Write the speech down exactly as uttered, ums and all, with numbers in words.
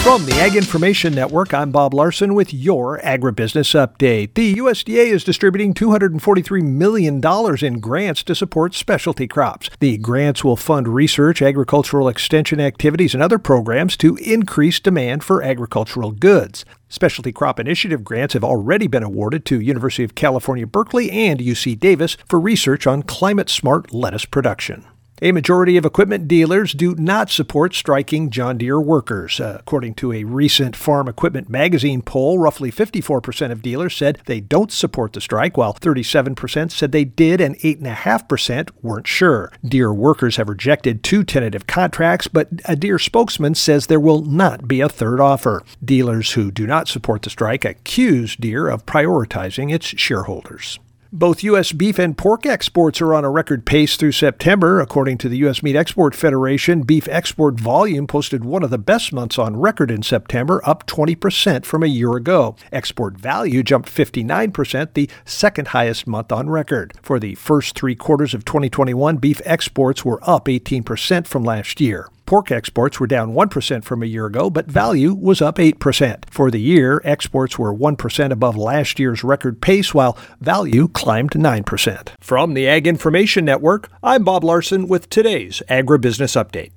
From the Ag Information Network, I'm Bob Larson with your Agribusiness Update. The U S D A is distributing two hundred forty-three million dollars in grants to support specialty crops. The grants will fund research, agricultural extension activities, and other programs to increase demand for agricultural goods. Specialty Crop Initiative grants have already been awarded to University of California, Berkeley and U C Davis for research on climate-smart lettuce production. A majority of equipment dealers do not support striking John Deere workers. Uh, according to a recent Farm Equipment Magazine poll, roughly fifty-four percent of dealers said they don't support the strike, while thirty-seven percent said they did and eight point five percent weren't sure. Deere workers have rejected two tentative contracts, but a Deere spokesman says there will not be a third offer. Dealers who do not support the strike accuse Deere of prioritizing its shareholders. Both U S beef and pork exports are on a record pace through September. According to the U S Meat Export Federation, beef export volume posted one of the best months on record in September, up twenty percent from a year ago. Export value jumped fifty-nine percent, the second highest month on record. For the first three quarters of twenty twenty-one, beef exports were up eighteen percent from last year. Pork exports were down one percent from a year ago, but value was up eight percent. For the year, exports were one percent above last year's record pace, while value climbed nine percent. From the Ag Information Network, I'm Bob Larson with today's Agribusiness Update.